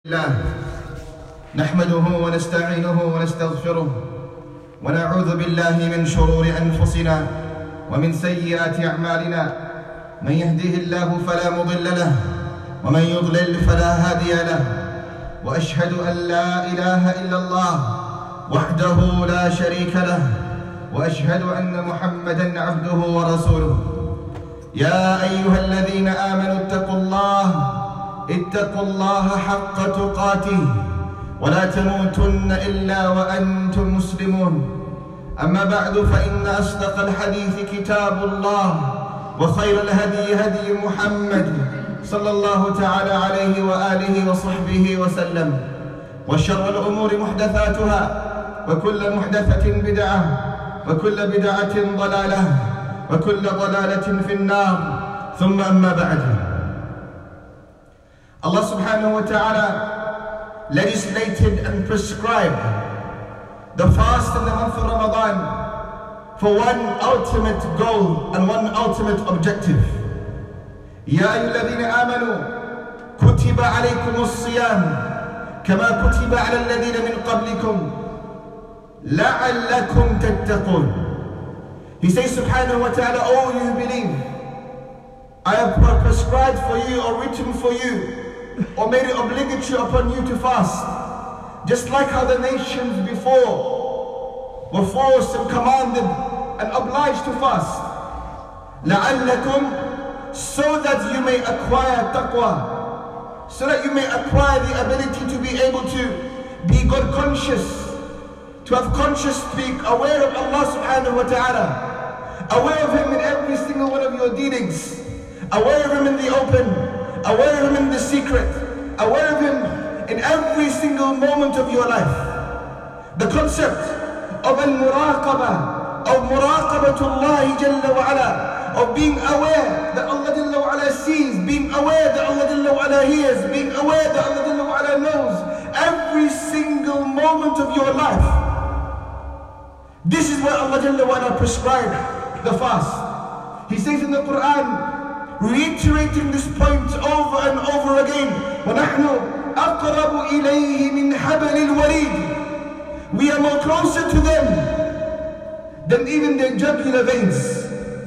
الله نحمده ونستعينه ونستغفره ونعوذ بالله من شرور أنفسنا ومن سيئات أعمالنا. من يهده الله فلا مضل له ومن يضلل فلا هادي له، وأشهد أن لا إله إلا الله وحده لا شريك له، وأشهد أن محمدًا عبده ورسوله. يا أيها الذين آمنوا اتقوا الله حق تقاته ولا تموتن إلا وأنتم مسلمون. أما بعد، فإن أصدق الحديث كتاب الله، وخير الهدي هدي محمد صلى الله تعالى عليه وآله وصحبه وسلم، وشر الأمور محدثاتها، وكل محدثة بدعة، وكل بدعة ضلالة، وكل ضلالة في النار. ثم أما بعد. Allah subhanahu wa ta'ala legislated and prescribed the fast in the month of Ramadan for one ultimate goal and one ultimate objective. يا أيها الذين آمنوا كتب عليكم الصيام كما كتب على الذين من قبلكم لعلكم تتقون. He says subhanahu wa ta'ala, "Oh, you believe, I have prescribed for you or written for you or made it obligatory upon you to fast, just like how the nations before were forced and commanded and obliged to fast. لَعَلَّكُمْ, so that you may acquire taqwa, so that you may acquire the ability to be able to be God conscious, to have conscious, to be aware of Allah subhanahu wa ta'ala, aware of Him in every single one of your dealings, aware of Him in the open, aware of Him in the secret, aware of Him in every single moment of your life." The concept of al-muraqabah, of muraqabatullah jalla wa ala, of being aware that Allah jalla wa ala sees, being aware that Allah jalla wa ala hears, being aware that Allah jalla wa ala knows every single moment of your life. This is where Allah jalla wa ala prescribed the fast. He says in the Quran, reiterating this point over and over again, وَنَحْنُ أَقْرَبُ إِلَيْهِ مِنْ حَبَلِ الْوَرِيدِ, we are more closer to them than even their jugular veins.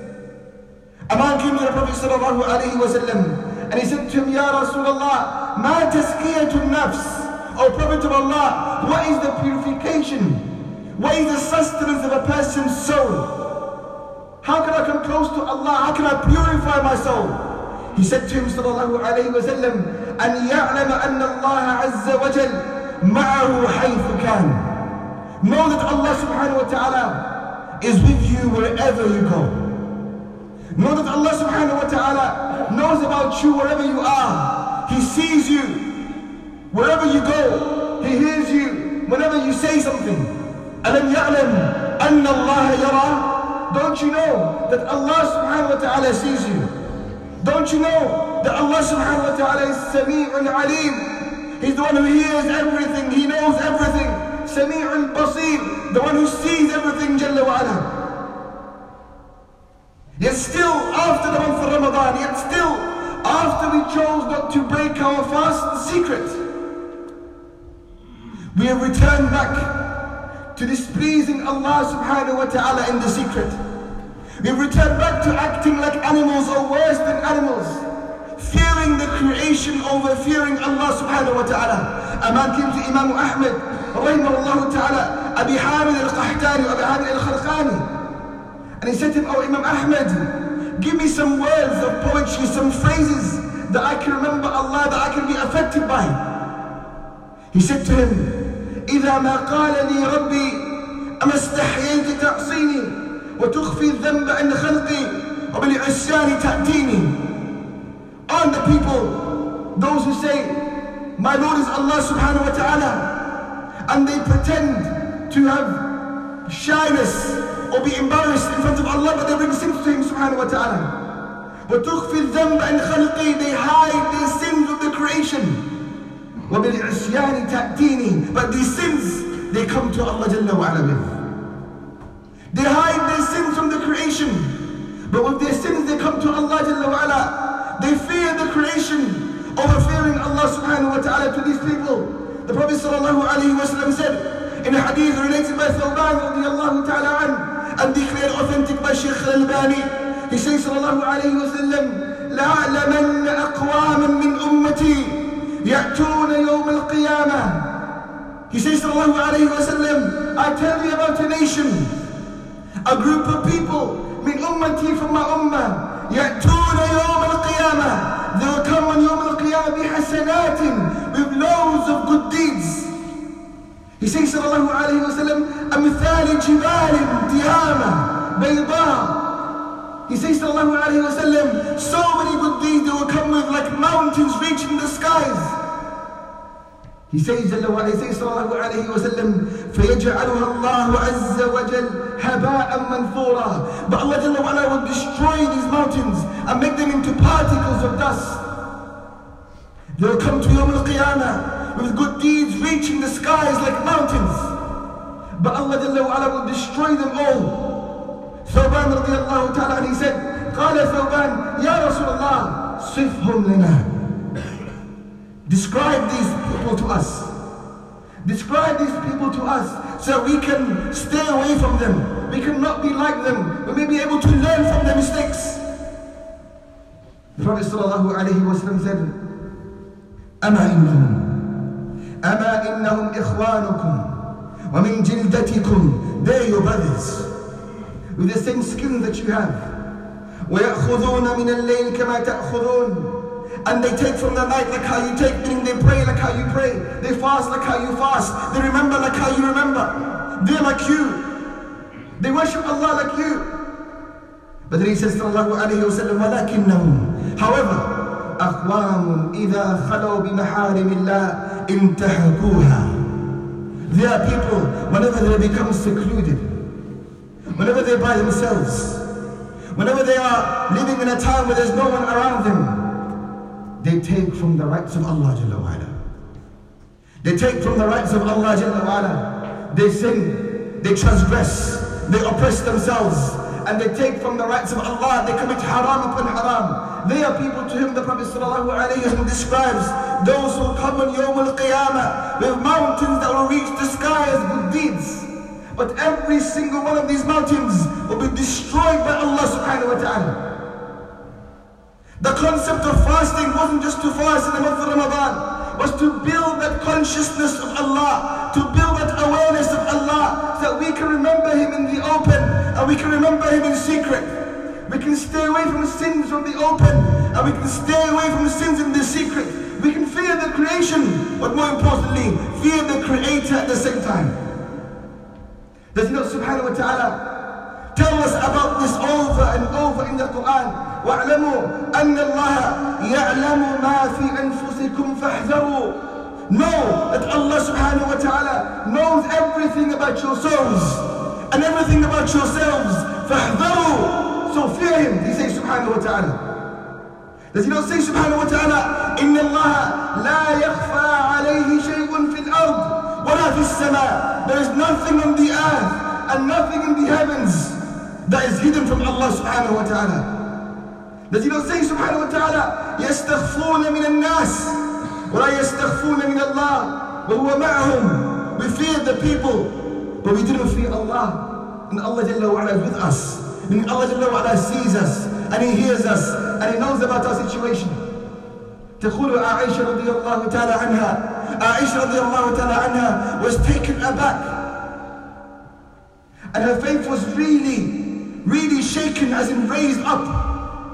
A man came to the Prophet sallallahu alayhi wa sallam and he said to him, "Ya Rasulullah, مَا تَزْكِيَةُ النَّفْسِ, O Prophet of Allah, what is the purification? What is the sustenance of a person's soul? How can I come close to Allah? How can I purify my soul?" He said to him sallallahu alayhi wa sallam, "أَنْ يَعْلَمَ أَنَّ اللَّهَ عَزَّ وَجَلَّ مَعَهُ حَيْثُ كَانَ." Know that Allah subhanahu wa ta'ala is with you wherever you go. Know that Allah subhanahu wa ta'ala knows about you wherever you are. He sees you wherever you go. He hears you whenever you say something. أَلَمْ يَعْلَمْ أَنَّ اللَّهَ يَرَى. Don't you know that Allah subhanahu wa ta'ala sees you? Don't you know that Allah subhanahu wa ta'ala is Sami'un Alim? He's the one who hears everything, He knows everything. Sami'un Basir, the one who sees everything Jalla wa ala. Yet still, after the month of Ramadan, yet still, after we chose not to break our fast in secret, we have returned back to displeasing Allah subhanahu wa ta'ala in the secret. We've returned back to acting like animals or worse than animals, fearing the creation over fearing Allah subhanahu wa ta'ala. A man came to Imam Ahmad rahimahullah ta'ala, Abi Hamid al-Qahtani, Abi Hamid al-Khalqani, and he said to him, "Oh Imam Ahmad, give me some words of poetry, some phrases that I can remember Allah, that I can be affected by." He said to him, إذا ما قال لي ربي أما استحييت تعصيني وتخفي الذنب عن خلقي وبالعصيان تأتيني. Aren't the people those who say, "My Lord is Allah subhanahu wa ta'ala," and they pretend to have shyness or be embarrassed in front of Allah, but they bring sins to Him subhanahu wa ta'ala. وتخفي الذنب عن خلقي, they hide their sins of the creation. وَبِالْعِصْيَانِ تَأْتِينِي, but these sins, they come to Allah Jalla wa ala with. They hide their sins from the creation, but with their sins they come to Allah Jalla wa ala. They fear the creation over fearing Allah subhanahu wa ta'ala to these people. The Prophet sallallahu alayhi wa sallam said in a hadith related by Thawban radiallahu ta'ala an, and declared authentic by Shaykh al-Albani, he says sallallahu alayhi wa sallam, لَأَعْلَمَنَّ أَقْوَامًا مِّنْ أُمَّتِي يَأْتُونَ يَوْمَ الْقِيَامَةِ. He says sallallahu alayhi wa sallam, I tell you about a nation, a group of people, min ummati, from my ummah, يَأْتُونَ يَوْمَ الْقِيَامَةِ. They will come on يوم القيامة بِحَسَنَاتٍ, with loads of good deeds. He says sallallahu alayhi wa sallam, أَمْثَالِ جِبَالٍ تِهَامَةٍ بَيْضَاءٍ. He says sallallahu alayhi wa sallam, so many good deeds they will come with like mountains reaching the skies. He says sallallahu alayhi wa sallam, فَيَجْعَلُهَا اللَّهُ عَزَّ وَجَلَّ هَبَاءً مَنْثُورًا. But Allah Jalla wa Ala will destroy these mountains and make them into particles of dust. They will come to Yawm al-Qiyamah with good deeds reaching the skies like mountains. But Allah Jalla wa Ala will destroy them all. Thawban radiallahu ta'ala, and he said, قال ثوبان يا رسول الله صفهم لنا. Describe these people to us. Describe these people to us so we can stay away from them. We cannot be like them. We may be able to learn from their mistakes. The Prophet sallallahu alayhi wa sallam said, أما إنهم إخوانكم ومن جلدتكم. They are your brothers with the same skin that you have. ويأخذون من الليل كما تأخذون. And they take from the night like how you take, meaning they pray like how you pray. They fast like how you fast. They remember like how you remember. They're like you. They worship Allah like you. But then he says sallallahu alayhi wa sallam, وَلَكِنَّهُمْ, however, أَقْوَامٌ إِذَا خَلَوْا بِمَحَارِمِ اللَّهِ انْتَهَكُوهَا. They are people, whenever they become secluded, whenever they're by themselves, whenever they are living in a time where there's no one around them, they take from the rights of Allah Jalla wa Ala. They take from the rights of Allah Jalla wa Ala. They sin, they transgress, they oppress themselves, and they take from the rights of Allah. They commit haram upon haram. They are people to whom the Prophet sallallahu alayhi wa sallam describes those who come on Yawm al-Qiyamah with mountains that will reach the sky as good deeds. But every single one of these mountains will be destroyed by Allah subhanahu wa ta'ala. The concept of fasting wasn't just to fast in the month of Ramadan, was to build that consciousness of Allah, to build that awareness of Allah, so that we can remember Him in the open and we can remember Him in secret. We can stay away from sins from the open and we can stay away from sins in the secret. We can fear the creation, but more importantly, fear the Creator at the same time. Does He not subhanahu wa ta'ala tell us about this over and over in the Quran? وَاعْلَمُوا أَنَّ اللَّهَ يَعْلَمُ مَا فِي أَنفُسِكُمْ فَاحْذَرُوا. Know that Allah subhanahu wa ta'ala knows everything about your souls and everything about yourselves. فَاحْذَرُوا. So fear Him, He says subhanahu wa ta'ala. Does He not say subhanahu wa ta'ala, إِنَّ اللَّهَ لَا يَخْفَى عَلَيْهِ شَيْءٌ فِي الْأَرْضِ وَلَا فِي السَّمَاءِ. There is nothing on the earth and nothing in the heavens that is hidden from Allah subhanahu wa ta'ala. Does He not say subhanahu wa ta'ala, يَسْتَخْفُونَ مِنَ النَّاسِ وَلَا يَسْتَخْفُونَ مِنَ اللَّهِ وَهُوَ مَعَهُمْ. We feared the people, but we didn't fear Allah. And Allah Jalla wa Ala is with us. And Allah Jalla wa Ala sees us, and He hears us, and He knows about our situation. تقول عائشة رضي الله تعالى عنها, Aisha رضي الله تعالى عنها was taken aback. And her faith was really shaken, as in raised up.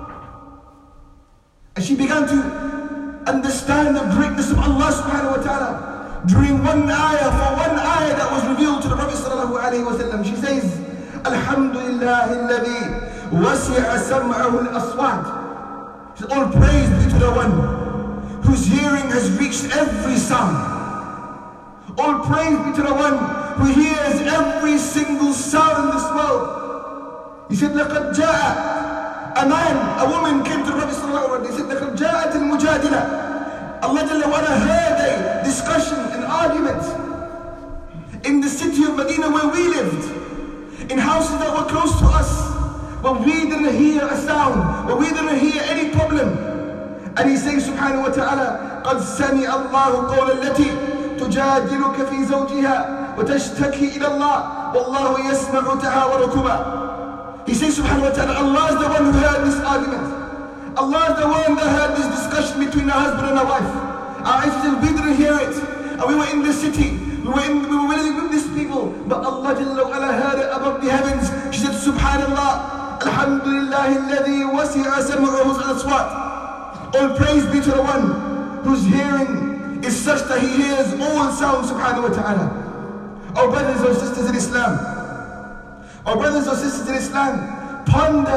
And she began to understand the greatness of Allah subhanahu wa ta'ala during one ayah that was revealed to the Prophet sallallahu alayhi wa sallam. She says, Alhamdulillahi alladhi wasi'a sam'ahu al-aswat. She says, all praise be to the one whose hearing has reached every sound. All praise be to the one who hears every single sound in this world. He said, لَقَدْ جَاءَ. A woman came to the Prophet sallallahu alayhi wa sallam. He said, لَقَدْ جَاءَتِ الْمُجَادِلَةِ. Allah Jalla wa Ala heard a discussion, an argument in the city of Medina where we lived, in houses that were close to us, but we didn't hear a sound, but we didn't hear any problem. And he says subhanahu wa ta'ala, قَدْ سَمِعَ اللَّهُ قَوْلَ الَّتِي تُجَادِلُكَ فِي زَوْجِهَا وَتَشْتَكِي إِلَى اللَّهِ وَاللَّهُ يَسْمَعُ تَحَاوَرَكُمَا. He says subhanahu wa ta'ala, Allah is the one who heard this argument. Allah is the one that heard this discussion between a husband and a wife. We didn't hear it. And we were in the city. We were willing with these people. But Allah Jalla wa Ala heard it above the heavens. She said, Subhanallah, Alhamdulillah, alladhi wasi'a sam'uhu al-aswat. All praise be to the one whose hearing is such that he hears all sounds, subhanahu wa ta'ala. Our brothers or sisters in Islam, our brothers or sisters in Islam, ponder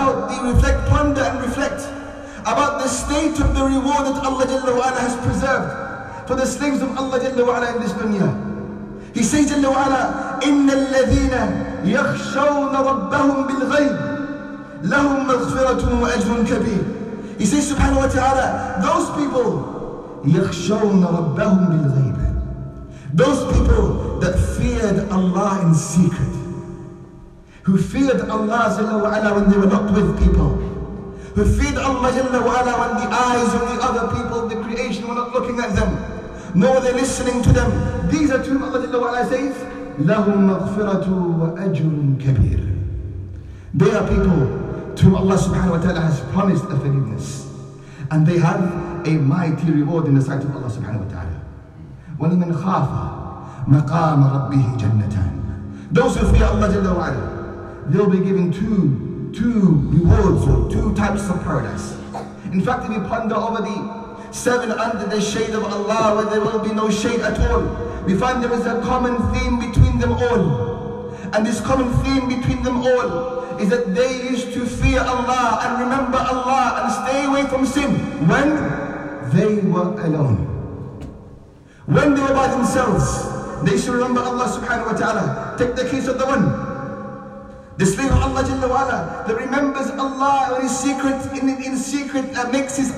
and reflect about the state of the reward that Allah Jalla wa Ala has preserved for the slaves of Allah Jalla wa Ala in this dunya. He says Jalla wa Ala, إِنَّ الَّذِينَ يَخْشَوْنَ رَبَّهُمْ بِالْغَيْبِ لَهُمْ مَغْفِرَةٌ وَأَجْرٌ كَبِيرٌ. He says subhanahu wa ta'ala, those people, يَخْشَوْنَ رَبَّهُمْ بِالْغَيْبِ, those people that feared Allah in secret, who feared Allah Jalla wa Ala when they were not with people, who feared Allah Jalla wa Ala when the eyes of the other people, the creation, were not looking at them, nor were they listening to them. These are to whom Allah Jalla wa Ala says, لَهُمْ مَغْفِرَةٌ وَأَجْرٌ كَبِيرٌ. They are people to whom Allah subhanahu wa ta'ala has promised a forgiveness. And they have a mighty reward in the sight of Allah subhanahu wa ta'ala. وَلِمَنْ خَافَ مَقَامَ رَبِّهِ جَنَّتَانِ. Those who fear Allah Jalla wa Ala, they'll be given two rewards, or two types of paradise. In fact, if we ponder over the 7 under the shade of Allah, where there will be no shade at all, we find there is a common theme between them all. And this common theme between them all is that they used to fear Allah and remember Allah and stay away from sin when they were alone. When they were by themselves, they should remember Allah subhanahu wa ta'ala. Take the case of the one, the slave of Allah Jalla wa Ala, that remembers Allah in secret, that makes his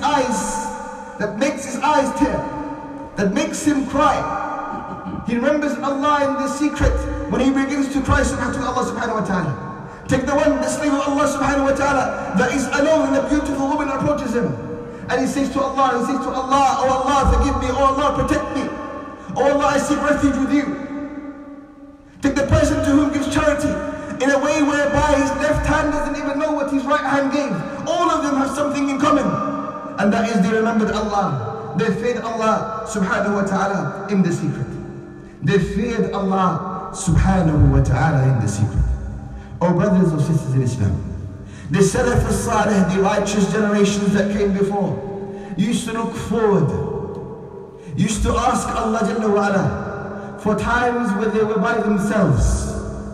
eyes tear, that makes him cry. He remembers Allah in the secret when he begins to cry to Allah subhanahu wa ta'ala. Take the one, the slave of Allah subhanahu wa ta'ala, that is alone and a beautiful woman approaches him. And he says to Allah, oh Allah, forgive me, oh Allah, protect me. Oh Allah, I seek refuge with you. Take the person to whom gives charity in a way whereby his left hand doesn't even know what his right hand gave. All of them have something in common. And that is they remembered Allah. They feared Allah subhanahu wa ta'ala in the secret. They feared Allah subhanahu wa ta'ala in the secret. Oh brothers or sisters in Islam, the Salaf al-Salih, the righteous generations that came before, used to look forward, used to ask Allah Jalla wa Ala for times where they were by themselves,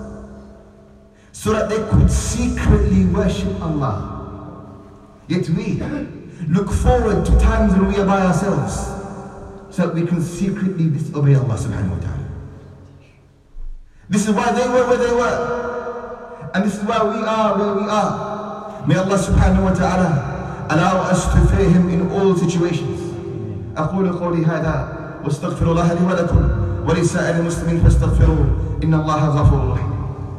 so that they could secretly worship Allah. Yet we look forward to times when we are by ourselves, so that we can secretly disobey Allah subhanahu wa ta'ala. This is why they were where they were. And this is why we are where we are. May Allah subhanahu wa ta'ala allow us to fear Him in all situations. أقول قولي هذا واستغفر الله لي ولكم ولسائر المسلمين فاستغفروه إن الله غفور رحيم.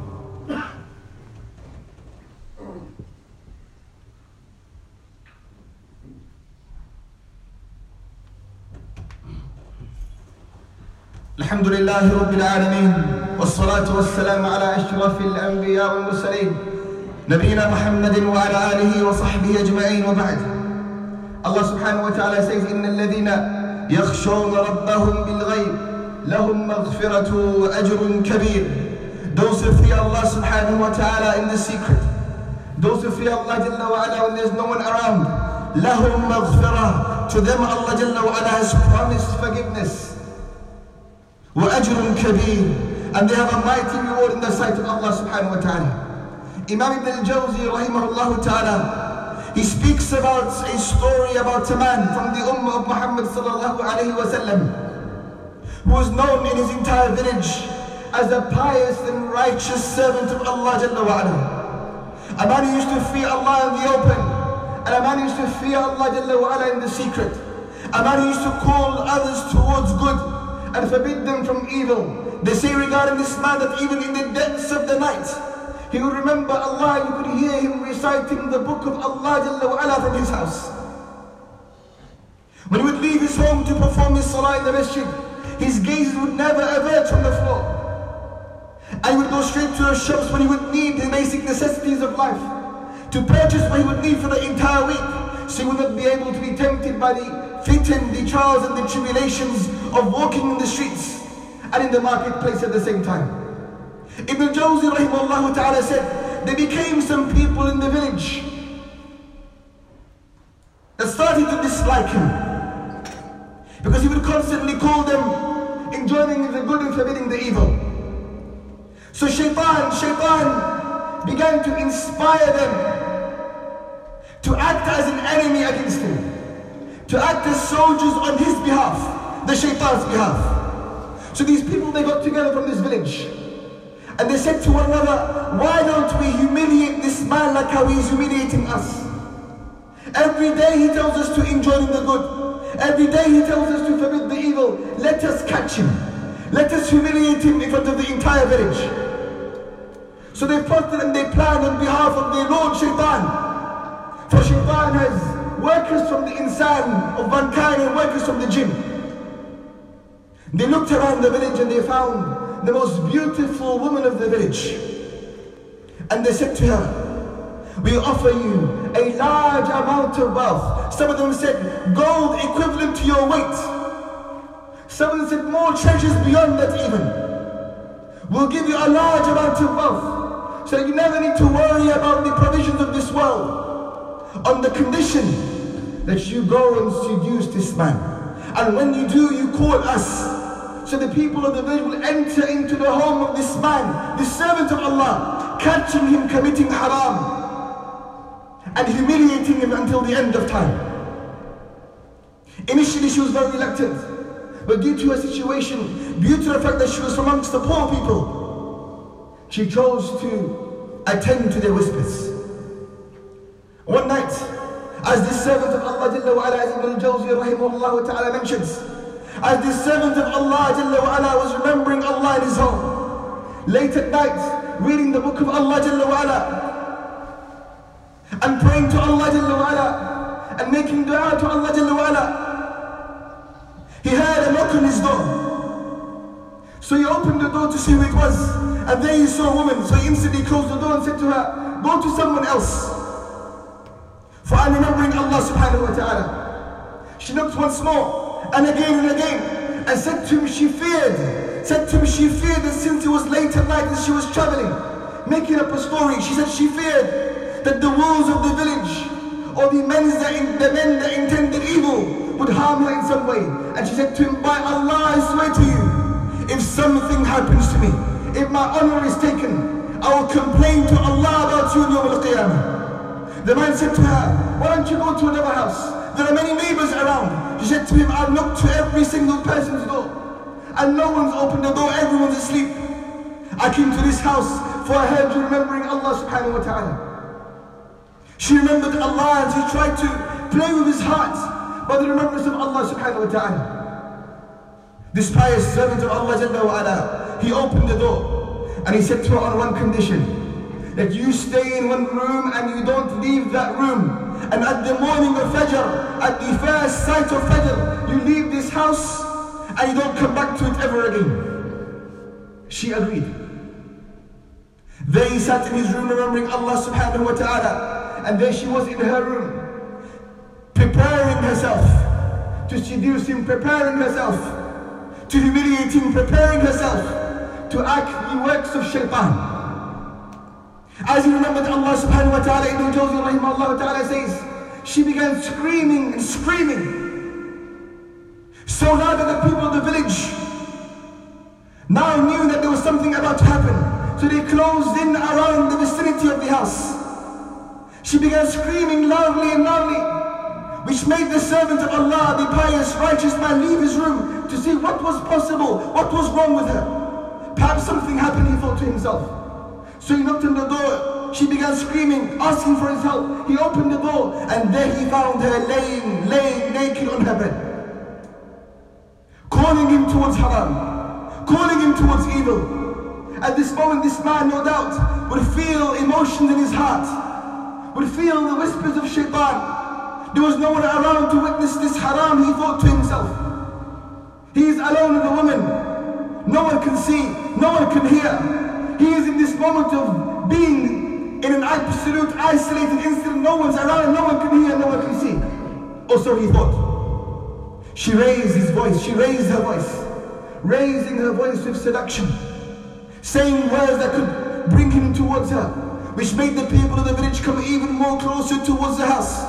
الحمد لله رب العالمين والصلاة والسلام على أشرف الأنبياء والمرسلين نبينا محمد وعلى آله وصحبه أجمعين وبعد. Allah subhanahu wa ta'ala says, إن الذين يخشون ربهم بالغيب لهم مغفرة وأجر كبير. Those who fear Allah subhanahu wa ta'ala in the secret, those who fear Allah Jalla wa Ala when there's no one around, لهم مغفرة, to them Allah Jalla wa Ala has promised forgiveness. وأجر كبير, and they have a mighty reward in the sight of Allah subhanahu wa ta'ala. Imam Ibn al-Jawzi rahimahullah ta'ala, he speaks about a story about a man from the ummah of Muhammad sallallahu alayhi wa sallam, who was known in his entire village as a pious and righteous servant of Allah Jalla wa Ala. A man who used to fear Allah in the open, and a man who used to fear Allah Jalla wa Ala in the secret. A man who used to call others towards good and forbid them from evil. They say regarding this man that even in the depths of the night, he would remember Allah. You could hear him reciting the book of Allah Jalla wa Ala from his house. When he would leave his home to perform his salah in the masjid, his gaze would never avert from the floor. And he would go straight to the shops when he would need the basic necessities of life, to purchase what he would need for the entire week, so he would not be able to be tempted by the fitan, the trials and the tribulations of walking in the streets and in the marketplace at the same time. Ibn Jawzi rahimahullah ta'ala said, there became some people in the village that started to dislike him, because he would constantly call them enjoining the good and forbidding the evil. So shaitan began to inspire them to act as an enemy against him, to act as soldiers on his behalf, the shaitan's behalf. So these people, they got together from this village, and they said to one another, why don't we humiliate this man like how he is humiliating us? Every day he tells us to enjoy the good. Every day he tells us to forbid the evil. Let us catch him. Let us humiliate him in front of the entire village. So they plotted and they planned on behalf of their Lord Shaitan. For Shaitan has workers from the insan of mankind and workers from the jinn. They looked around the village and they found the most beautiful woman of the village. And they said to her, we offer you a large amount of wealth. Some of them said, gold equivalent to your weight. Some of them said, more treasures beyond that even. We'll give you a large amount of wealth, so you never need to worry about the provisions of this world, on the condition that you go and seduce this man. And when you do, you call us. So the people of the village will enter into the home of this man, this servant of Allah, catching him committing haram, and humiliating him until the end of time. Initially she was very reluctant, but due to her situation, due to the fact that she was from amongst the poor people, she chose to attend to their whispers. One night, as this servant of Allah Jalla wa Ala, as Ibn Jawzi rahimahullah ta'ala mentions, as this servant of Allah Jalla wa Ala was remembering Allah in his home, late at night, reading the book of Allah Jalla wa Ala, and praying to Allah Jalla wa Ala, and making dua to Allah Jalla wa Ala, he heard a knock on his door. So he opened the door to see who it was, and there he saw a woman. So he instantly closed the door and said to her, go to someone else, for I'm remembering Allah subhanahu wa ta'ala. She knocked once more, and again, and said to him she feared that since it was late at night and she was traveling, making up a story, she said she feared that the wolves of the village, or the men that intended evil, would harm her in some way. And she said to him, by Allah, I swear to you, if something happens to me, if my honor is taken, I will complain to Allah about you in Yawm al-Qiyamah. The man said to her, why don't you go to another house? There are many neighbors around. She said to him, I've knocked to every single person's door, and no one's opened the door, everyone's asleep. I came to this house, for I heard you remembering Allah subhanahu wa ta'ala. She remembered Allah, and she tried to play with his heart by the remembrance of Allah subhanahu wa ta'ala. This pious servant of Allah Jalla wa Ala, he opened the door, and he said to her on one condition, that you stay in one room and you don't leave that room. And at the morning of Fajr, at the first sight of Fajr, you leave this house and you don't come back to it ever again. She agreed. There he sat in his room remembering Allah subhanahu wa ta'ala, and there she was in her room, preparing herself to seduce him, preparing herself to humiliate him, preparing herself to act the works of shaitan. As he remembered Allah subhanahu wa ta'ala, Ibn Jawzi rahimahullah ta'ala says, she began screaming and screaming, so loud that the people of the village now knew that there was something about to happen. So they closed in around the vicinity of the house. She began screaming loudly and loudly, which made the servant of Allah, the pious, righteous man, leave his room to see what was possible, what was wrong with her. Perhaps something happened, he thought to himself. So he knocked on the door. She began screaming, asking for his help. He opened the door, and there he found her laying naked on her bed, calling him towards haram, calling him towards evil. At this moment, this man, no doubt, would feel emotions in his heart, would feel the whispers of shaitan, There was no one around to witness this haram. He thought to himself, he is alone with the woman. No one can see, no one can hear. He is in this moment of being in an absolute isolated instant. No one's around, no one can hear, no one can see. Or so he thought. She raised his voice, she raised her voice, raising her voice with seduction, saying words that could bring him towards her, which made the people of the village come even more closer towards the house.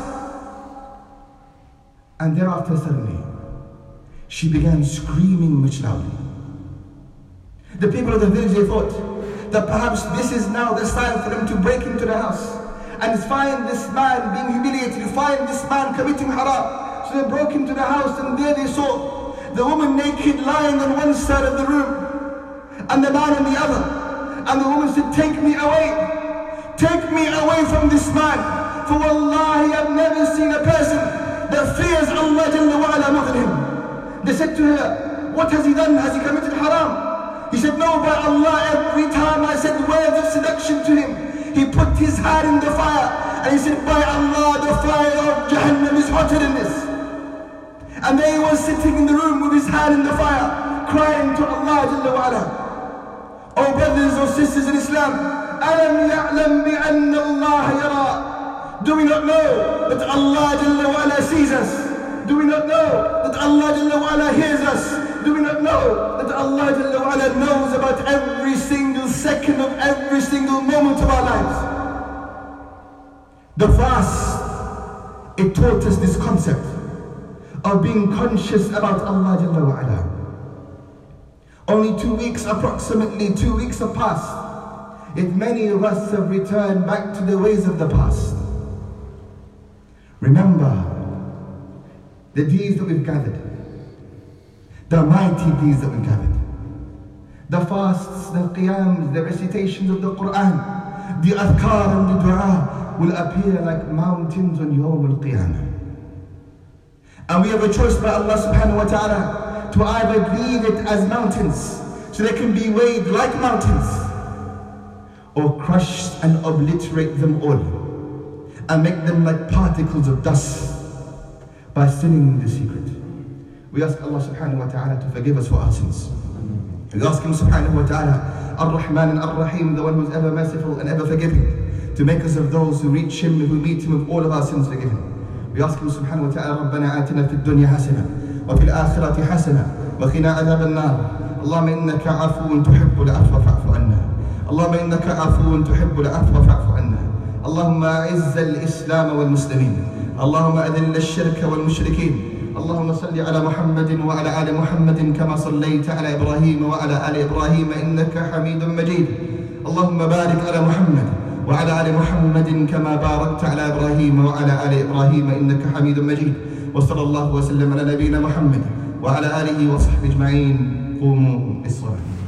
And thereafter suddenly, she began screaming much loudly. The people of the village, they thought that perhaps this is now the sign for them to break into the house and find this man being humiliated, find this man committing haram. So they broke into the house, and there they saw the woman naked lying on one side of the room and the man on the other. And the woman said, "Take me away. Take me away from this man. For wallahi, I've never seen a person that fears Allah Jalla wa Ala more than him." They said to her, "What has he done? Has he committed haram?" He said, "No, by Allah, every time I said words of seduction to him, he put his hand in the fire." And he said, "By Allah, the fire of Jahannam is hotter than this." And there he was sitting in the room with his hand in the fire, crying to Allah Jalla wa Ala. Oh brothers or sisters in Islam, أَلَمْ يَعْلَمْ بِأَنَّ اللَّهَ يَرَى. Do we not know that Allah Jalla wa Ala sees us? Do we not know that Allah Jalla wa Ala hears us? Do we not know that Allah Jalla wa Ala knows about every single second of every single moment of our lives? The fast, it taught us this concept of being conscious about Allah Jalla wa Ala. Only 2 weeks, approximately 2 weeks have passed, if many of us have returned back to the ways of the past. Remember the deeds that we've gathered, the mighty deeds that we've gathered, the fasts, the qiyams, the recitations of the Quran, the adhkar and the dua will appear like mountains on Yawm al-Qiyamah. And we have a choice by Allah subhanahu wa ta'ala to either leave it as mountains, so they can be weighed like mountains, or crush and obliterate them all, and make them like particles of dust by sinning in the secret. We ask Allah subhanahu wa ta'ala to forgive us for our sins. We ask Him subhanahu wa ta'ala, Ar-Rahman and Ar-Rahim, the one who is ever merciful and ever forgiving, to make us of those who reach Him, who meet Him with all of our sins forgiven. We ask Him subhanahu wa ta'ala, ربنا آتنا في الدنيا حسنة وفي الآخرة حسنة وقنا عذاب النار. اللهم إنك عفو تحب العفو فاعف عنا. اللهم إنك عفو تحب العفو فاعف عنا. اللهم أعز الإسلام والمسلمين. اللهم أذل الشرك والمشركين. اللهم صل على محمد وعلى آل محمد كما صليت على إبراهيم وعلى آل إبراهيم إنك حميد مجيد. اللهم بارك على محمد وعلى آل محمد كما باركت على إبراهيم وعلى آل إبراهيم إنك حميد مجيد. وصلى الله وسلم على نبينا محمد وعلى آله وصحبه أجمعين. قوموا بالصلاة.